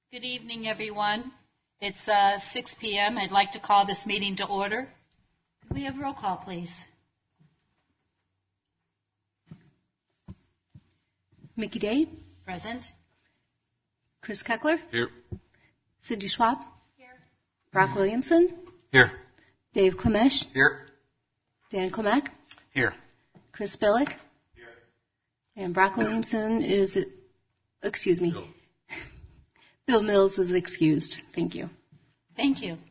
Good evening, everyone. It's 6 p.m. I'd like to call this meeting to order. Could we have roll call, please? Mickey Day. Present. Chris Keckler. Here. Cindy Schwab. Here. Brock Williamson. Here. Dave Klemesh. Here. Dan Klemek. Here. Chris Billick. Here. And Brock Williamson is, excuse me. Bill Mills is excused. Thank you. Thank you.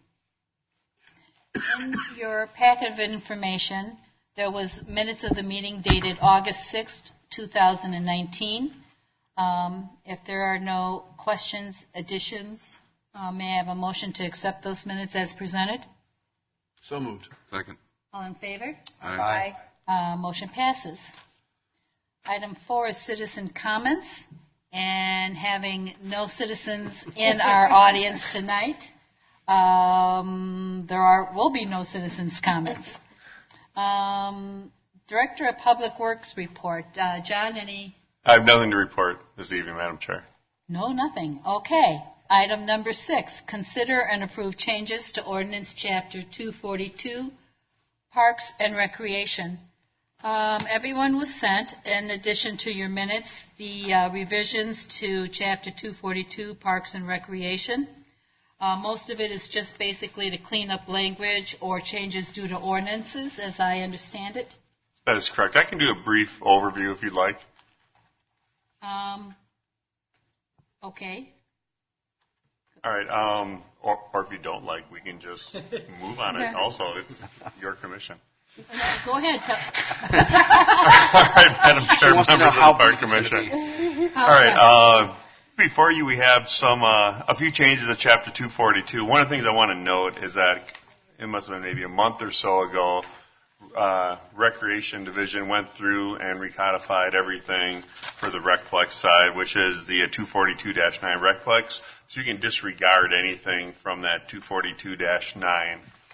In your packet of information, there was minutes of the meeting dated August 6th, 2019. If there are no questions, additions, may I have a motion to accept those minutes as presented? So moved. Second. All in favor? Aye. Motion passes. Item 4 is citizen comments. And having no citizens in our audience tonight, will be no citizens' comments. Director of Public Works report. John, any? I have nothing to report this evening, Madam Chair. No, nothing. Okay. Item number 6, consider and approve changes to Ordinance Chapter 242, Parks and Recreation. Everyone was sent, in addition to your minutes, the revisions to Chapter 242, Parks and Recreation. Most of it is just basically to clean up language or changes due to ordinances, as I understand it. That is correct. I can do a brief overview if you'd like. Okay. All right. Or if you don't like, we can just move on it. Also, it's your commission. Go ahead. All right, Madam Chair, members of the Park Commission. All right. Before you, we have a few changes to Chapter 242. One of the things I want to note is that it must have been maybe a month or so ago, Recreation Division went through and recodified everything for the Recplex side, which is the 242-9 Recplex. So you can disregard anything from that 242-9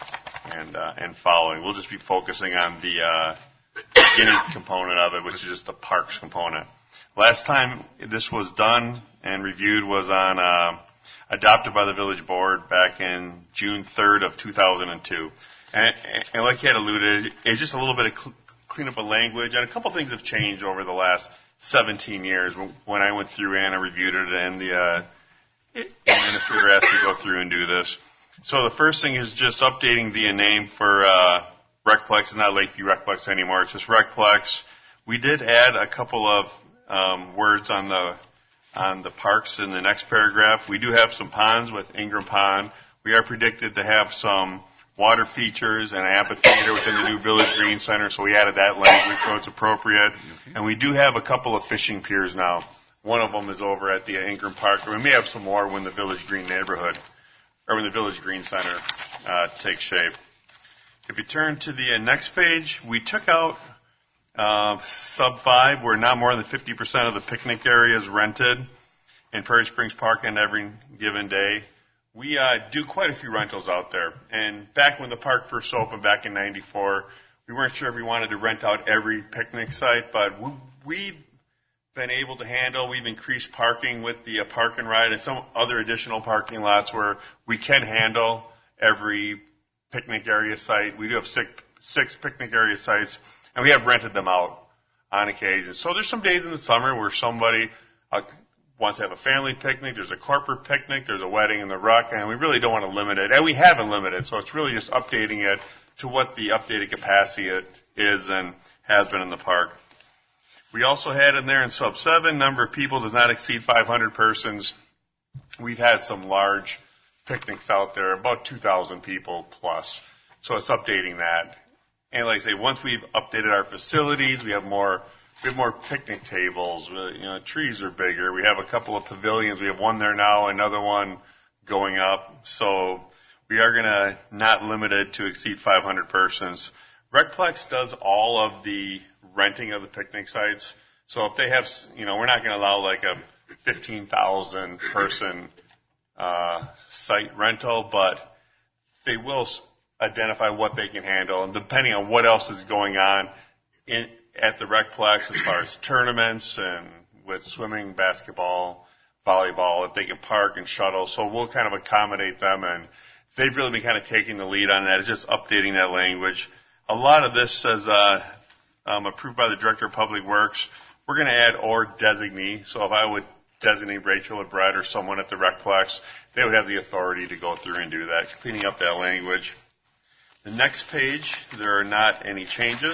and following. We'll just be focusing on the beginning component of it, which is just the parks component. Last time this was done and reviewed was on adopted by the village board back in June 3rd of 2002. And like you had alluded, it's just a little bit of cleanup of language, and a couple things have changed over the last 17 years when I went through and I reviewed it, and the administrator asked me to go through and do this. So the first thing is just updating the name for Recplex. It's not Lakeview Recplex anymore. It's just Recplex. We did add a couple of words on the parks in the next paragraph. We do have some ponds with Ingram Pond. We are predicted to have some water features and an amphitheater within the new Village Green Center, so we added that language so it's appropriate. And we do have a couple of fishing piers now. One of them is over at the Ingram Park. We may have some more when the Village Green neighborhood, or when the Village Green Center takes shape. If you turn to the next page, we took out sub 5, where not more than 50% of the picnic area is rented in Prairie Springs Park on every given day. We do quite a few rentals out there. And back when the park first opened back in 94, we weren't sure if we wanted to rent out every picnic site, but we've been able to handle. We've increased parking with the park and ride and some other additional parking lots where we can handle every picnic area site. We do have six picnic area sites, and we have rented them out on occasion. So there's some days in the summer where somebody wants to have a family picnic, there's a corporate picnic, there's a wedding in the Ruck, and we really don't want to limit it. And we haven't limited, so it's really just updating it to what the updated capacity it is and has been in the park. We also had in there in sub 7, number of people does not exceed 500 persons. We've had some large picnics out there, about 2,000 people plus. So it's updating that. And like I say, once we've updated our facilities, we have more picnic tables. Trees are bigger. We have a couple of pavilions. We have one there now, another one going up. So we are going to not limit it to exceed 500 persons. Recplex does all of the renting of the picnic sites. So if they have, we're not going to allow like a 15,000 person site rental, but they will identify what they can handle, and depending on what else is going on at the Recplex as far as tournaments and with swimming, basketball, volleyball, if they can park and shuttle. So we'll kind of accommodate them, and they've really been kind of taking the lead on that. It's just updating that language. A lot of this says approved by the Director of Public Works. We're going to add or designee. So if I would designate Rachel or Brett or someone at the Recplex, they would have the authority to go through and do that, cleaning up that language. The next page, there are not any changes.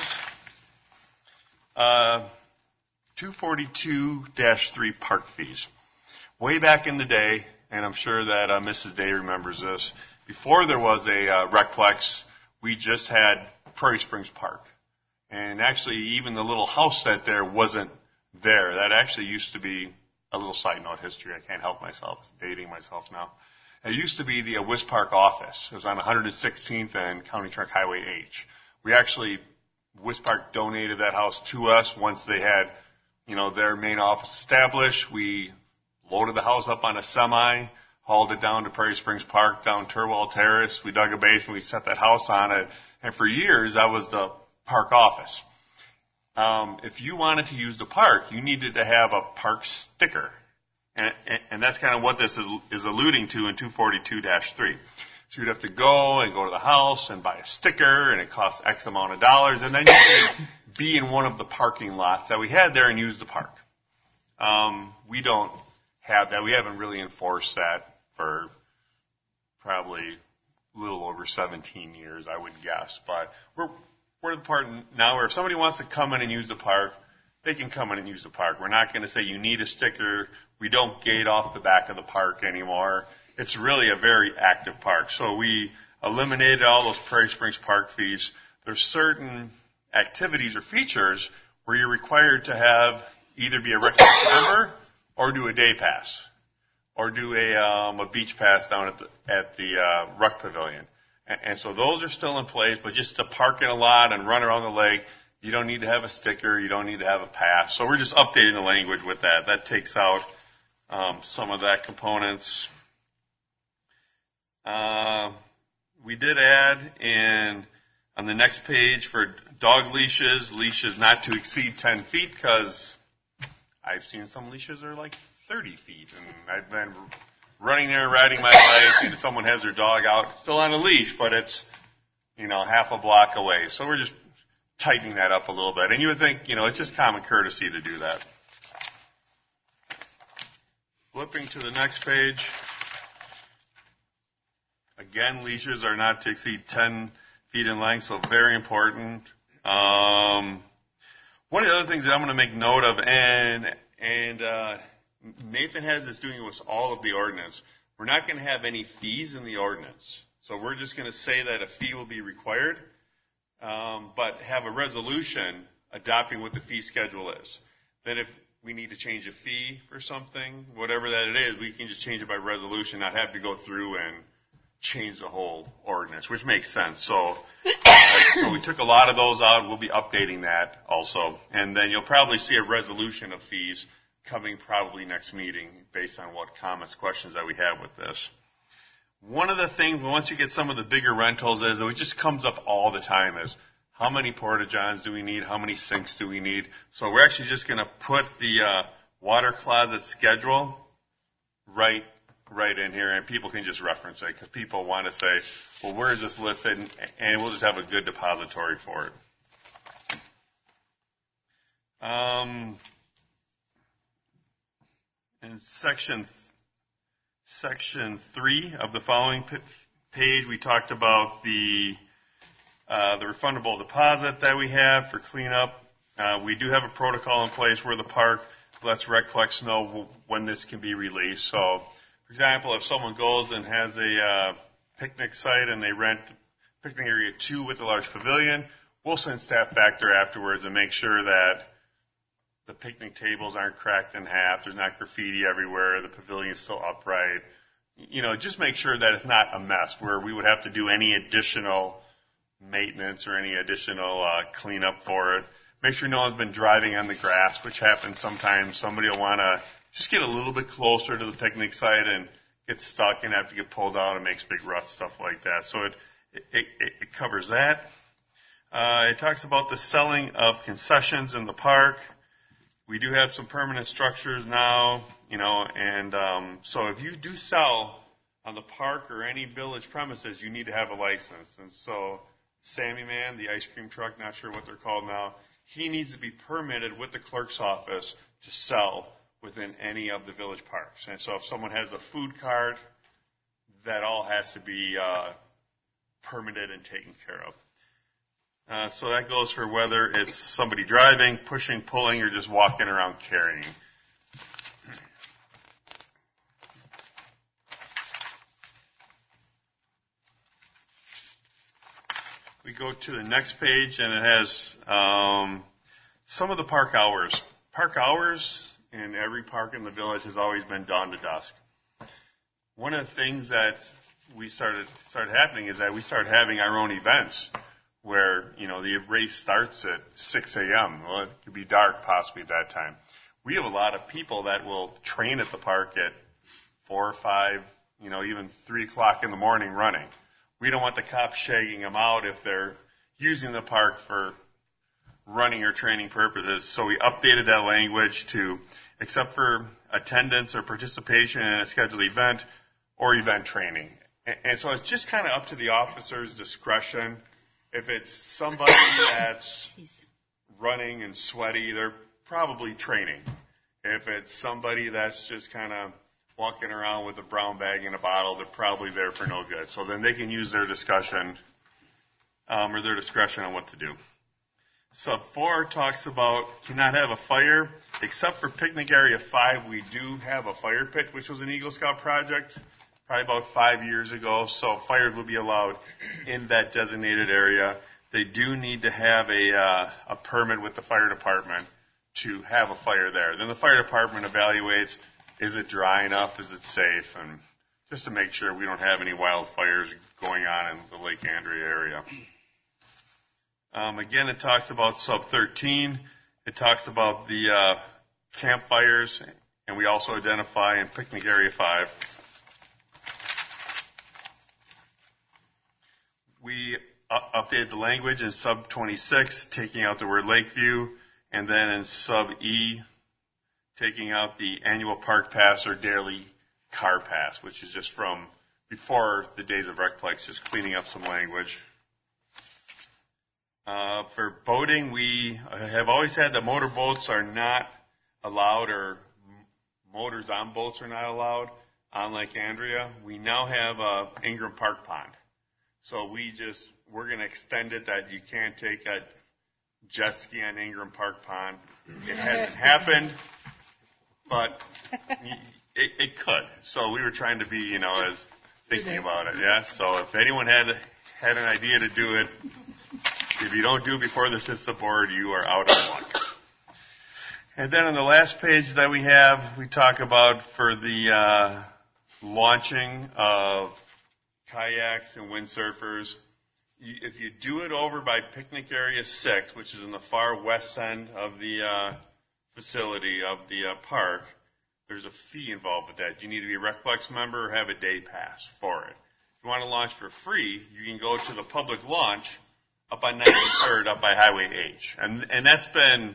242-3 park fees. Way back in the day, and I'm sure that Mrs. Day remembers this, before there was a Recplex, we just had Prairie Springs Park. And actually, even the little house that there wasn't there. That actually used to be, a little side note history, I can't help myself, it's dating myself now. It used to be the West Park office. It was on 116th and County Truck Highway H. We actually, West Park donated that house to us once they had, their main office established. We loaded the house up on a semi, hauled it down to Prairie Springs Park, down Turwell Terrace. We dug a basement, we set that house on it. And for years, that was the park office. If you wanted to use the park, you needed to have a park sticker. And that's kind of what this is alluding to in 242-3. So you'd have to go to the house and buy a sticker, and it costs X amount of dollars, and then you could be in one of the parking lots that we had there and use the park. We don't have that. We haven't really enforced that for probably a little over 17 years, I would guess. But we're at the part now where if somebody wants to come in and use the park, they can come in and use the park. We're not going to say you need a sticker. We don't gate off the back of the park anymore. It's really a very active park. So we eliminated all those Prairie Springs Park fees. There's certain activities or features where you're required to have either be a Recplex member or do a day pass or do a beach pass down at the Rec Pavilion. And so those are still in place, but just to park in a lot and run around the lake, you don't need to have a sticker. You don't need to have a pass. So we're just updating the language with that. That takes out some of that components. We did add on the next page for dog leashes not to exceed 10 feet, because I've seen some leashes are like 30 feet. And I've been running there, riding my bike, and someone has their dog out, still on a leash, but it's, half a block away. So we're just tightening that up a little bit. And you would think, it's just common courtesy to do that. Flipping to the next page. Again, leashes are not to exceed 10 feet in length, so very important. One of the other things that I'm going to make note of, and Nathan has this doing with all of the ordinance. We're not going to have any fees in the ordinance. So we're just going to say that a fee will be required, but have a resolution adopting what the fee schedule is. Then if we need to change a fee for something, whatever that it is, we can just change it by resolution, not have to go through and change the whole ordinance, which makes sense. So we took a lot of those out. We'll be updating that also. And then you'll probably see a resolution of fees coming probably next meeting based on what comments, questions that we have with this. One of the things, once you get some of the bigger rentals, is it just comes up all the time is, how many porta-johns do we need? How many sinks do we need? So we're actually just going to put the water closet schedule right in here, and people can just reference it, because people want to say, well, where is this listed? And we'll just have a good depository for it. In section 3 of the following page, we talked about the refundable deposit that we have for cleanup. We do have a protocol in place where the park lets Recplex know when this can be released. So, for example, if someone goes and has a picnic site and they rent picnic area 2 with the large pavilion, we'll send staff back there afterwards and make sure that the picnic tables aren't cracked in half, there's not graffiti everywhere, the pavilion's still upright. Just make sure that it's not a mess where we would have to do any additional maintenance or any additional cleanup for it. Make sure no one's been driving on the grass, which happens sometimes. Somebody will want to just get a little bit closer to the picnic site and get stuck and have to get pulled out and makes big ruts, stuff like that. So it covers that. It talks about the selling of concessions in the park. We do have some permanent structures now, and so if you do sell on the park or any village premises, you need to have a license. And so Sammy Man, the ice cream truck, not sure what they're called now, he needs to be permitted with the clerk's office to sell within any of the village parks. And so if someone has a food cart, that all has to be permitted and taken care of. So that goes for whether it's somebody driving, pushing, pulling, or just walking around carrying. We go to the next page, and it has some of the park hours. Park hours in every park in the village has always been dawn to dusk. One of the things that we started happening is that we started having our own events where, the race starts at 6 a.m. Well, it could be dark possibly at that time. We have a lot of people that will train at the park at 4 or 5, even 3 o'clock in the morning running. We don't want the cops shagging them out if they're using the park for running or training purposes. So we updated that language to, except for attendance or participation in a scheduled event or event training. And so it's just kind of up to the officer's discretion. If it's somebody that's running and sweaty, they're probably training. If it's somebody that's just kind of walking around with a brown bag and a bottle, they're probably there for no good. So then they can use their discussion or their discretion on what to do. Sub 4 talks about cannot have a fire. Except for picnic area 5, we do have a fire pit, which was an Eagle Scout project probably about 5 years ago. So fires will be allowed in that designated area. They do need to have a permit with the fire department to have a fire there. Then the fire department evaluates, is it dry enough, is it safe, and just to make sure we don't have any wildfires going on in the Lake Andrea area. Again, it talks about sub 13. It talks about the campfires, and we also identify in picnic area 5. We updated the language in sub 26, taking out the word Lakeview, and then in sub E, taking out the annual park pass or daily car pass, which is just from before the days of Recplex, just cleaning up some language. For boating, we have always had that motorboats are not allowed, or motors on boats are not allowed on Lake Andrea. We now have Ingram Park Pond. So we're going to extend it that you can't take a jet ski on Ingram Park Pond. It hasn't happened, but it could. So we were trying to be, as thinking about it. Yeah. So if anyone had an idea to do it, if you don't do it before this hits the board, you are out of luck. And then on the last page that we have, we talk about for the launching of kayaks and windsurfers. If you do it over by picnic area 6, which is in the far west end of the facility of the park, there's a fee involved with that. You need to be a Recplex member or have a day pass for it. If you want to launch for free, you can go to the public launch up on 93rd, up by Highway H. And that's been,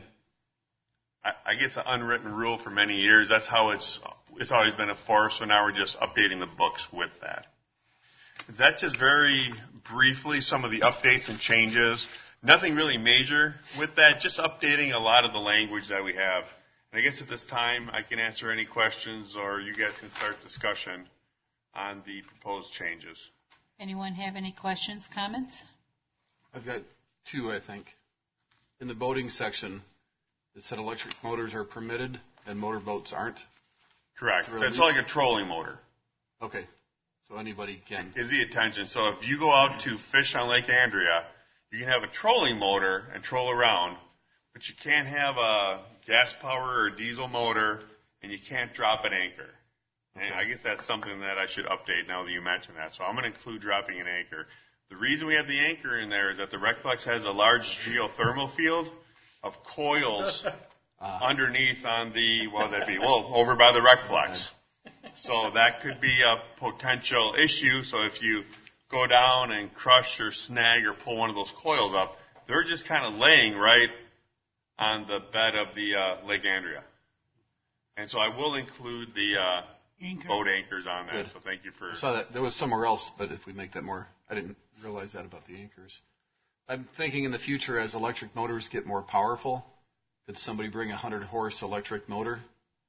I guess, an unwritten rule for many years. That's how it's always been enforced, so now we're just updating the books with that. That's just very briefly some of the updates and changes. Nothing really major with that, just updating a lot of the language that we have. And I guess at this time I can answer any questions, or you guys can start discussion on the proposed changes. Anyone have any questions, comments? I've got 2, I think. In the boating section, it said electric motors are permitted and motorboats aren't. Correct. It's like a trolling motor. Okay. So anybody can. Is the attention. So if you go out to fish on Lake Andrea, you can have a trolling motor and troll around, but you can't have a gas power or diesel motor, and you can't drop an anchor. And I guess that's something that I should update now that you mentioned that. So I'm going to include dropping an anchor. The reason we have the anchor in there is that the Recplex has a large geothermal field of coils underneath on the, over by the Recplex. So that could be a potential issue. So if you go down and crush or snag or pull one of those coils up, they're just kind of laying right on the bed of the Lake Andrea. And so I will include the boat anchors on that. Good. So thank you for... I saw that. There was somewhere else, but if we make that more... I didn't realize that about the anchors. I'm thinking in the future as electric motors get more powerful, could somebody bring a 100-horse electric motor?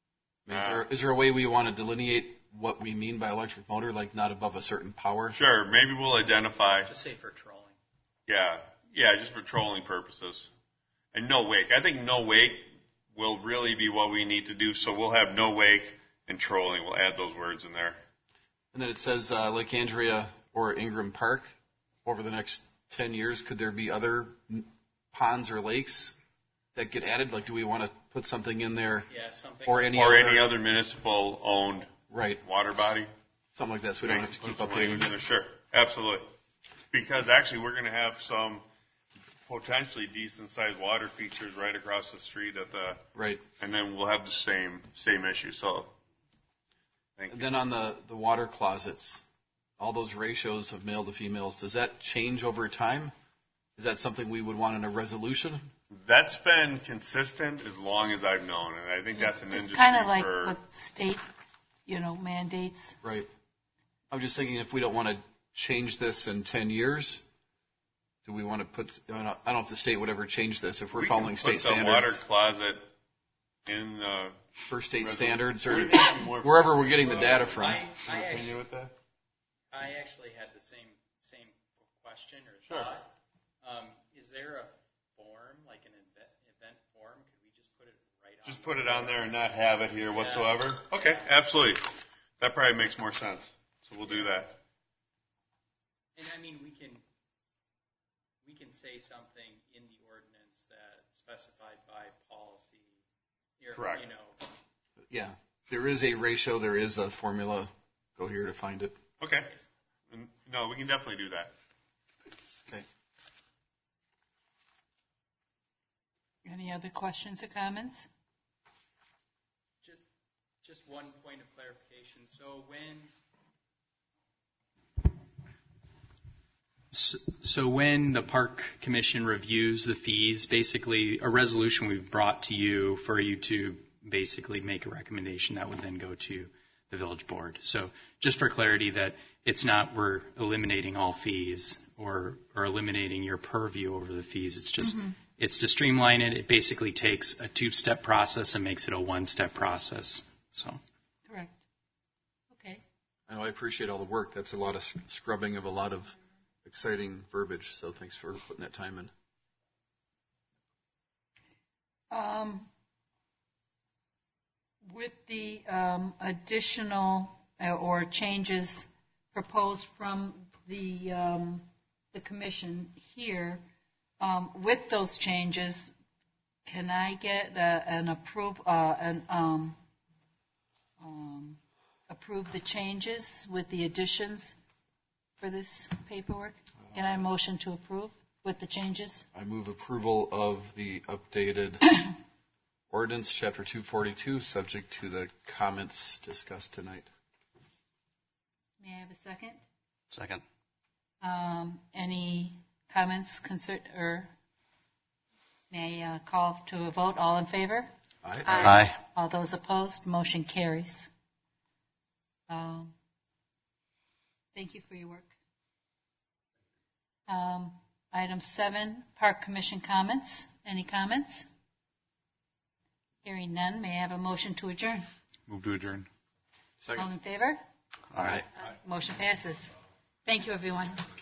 Is there a way we want to delineate what we mean by electric motor, like not above a certain power? Sure. Maybe we'll identify... Just say for trolling. Yeah, just for trolling purposes. And no wake. I think no wake will really be what we need to do. So we'll have no wake and trolling. We'll add those words in there. And then it says Lake Andrea or Ingram Park. Over the next 10 years, could there be other ponds or lakes that get added? Like, do we want to put something in there? Yeah, something. Or any other municipal-owned water body? Something like that, so we don't have to keep updating it. Sure, absolutely. Because actually we're going to have some potentially decent-sized water features right across the street at the... Right. And then we'll have the same issue, so... And then on the water closets, all those ratios of male to females, does that change over time? Is that something we would want in a resolution? That's been consistent as long as I've known, and I think that's an industry. It's kind of like what state, mandates. Right. I'm just thinking if we don't want to change this in 10 years, do we want to put? I don't know if the state would ever change this if we're following state standards. The water closet in for state standards or wherever we're getting the data from. I actually had the same question or thought. Is there a form, like an event form? Could we just put it right on? Just put it on there and not have it here whatsoever? Okay, absolutely. That probably makes more sense. So we'll do that. And I mean, we can say something in the ordinance that's specified by policy. Correct. Yeah, there is a ratio. There is a formula. Go here to find it. Okay. No, we can definitely do that. Okay. Any other questions or comments? Just one point of clarification. So when the Park Commission reviews the fees, basically a resolution we've brought to you for you to basically make a recommendation that would then go to the village board. So just for clarity that it's not we're eliminating all fees or eliminating your purview over the fees. It's just it's to streamline it. It basically takes a 2-step process and makes it a 1-step process. So correct. Okay. I appreciate all the work. That's a lot of scrubbing of a lot of exciting verbiage. So thanks for putting that time in. With the additional or changes proposed from the commission here, with those changes, can I get approve the changes with the additions for this paperwork? Can I motion to approve with the changes? I move approval of the updated ordinance, Chapter 242, subject to the comments discussed tonight. May I have a second? Second. Any comments, or may I call to a vote? All in favor? Aye. Aye. All those opposed? Motion carries. Thank you for your work. Item 7, Park Commission comments. Any comments? Hearing none, may I have a motion to adjourn? Move to adjourn. Second. All in favor? Aye. Motion passes. Thank you, everyone.